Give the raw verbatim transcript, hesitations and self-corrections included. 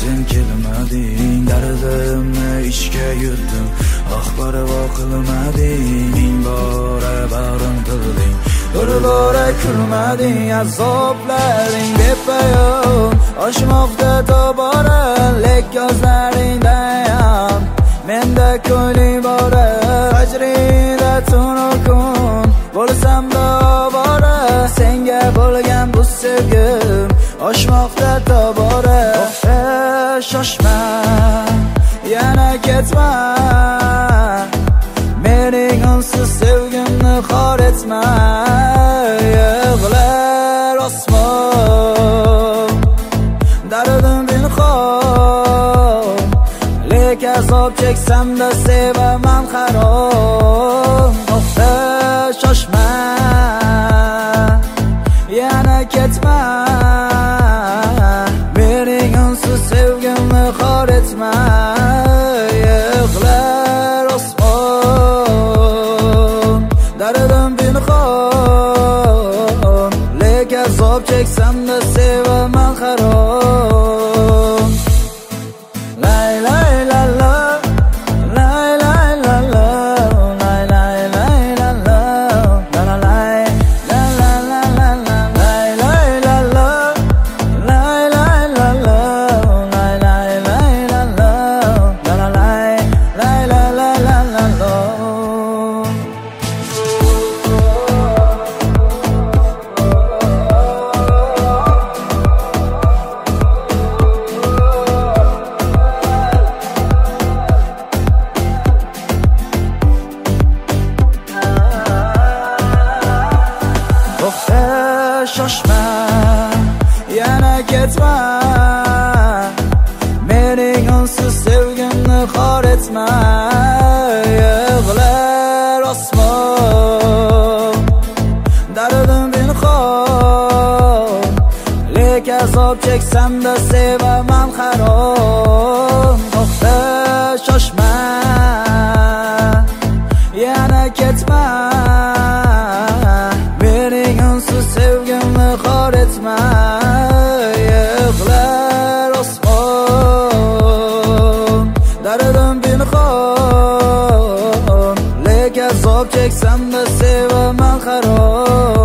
sen kelmading, dardimni ichga yutdim, ah parvo qilmading. Ming bora bag'rim tilding, bir bora kulmading. Azoblaring bepayon oshmoqda tobora, lek ko'zlaringdan menda ko'ngling bora. Fajrida tunu kun bo'lsam-da bora, senga bo'lgan bu sevgim oshmoqda tobora. Oh, shoshma, yana ketma, mening unsiz sevgimni xor etma. Yig'lar osmon, dardim pinhon, lek azob cheksam-da sevaman harom. To'xta, shoshma, yana ketma, mening unsiz sevgimni xor etma. Yig'lar osmon, dardim pinhon, lek azob cheksam-da sevaman harom. Lay lay la la, lay lay la la, lay lay lay la la, la la lay, la la la la la, lay lay la la, lay lay la la, lay lay lay la la, la la lay, lay la la la la la. Shoshma, yana ketma, mening unsiz sevgimni xor etma. Yig'lar osmon, dardim pinhon, lek azob cheksam-da sevaman harom. To'xta, shoshma, yana ketma, mening unsiz sevgimni xor etma. Yig'lar osmon, dardim pinhon, lek azob cheksam-da sevaman harom.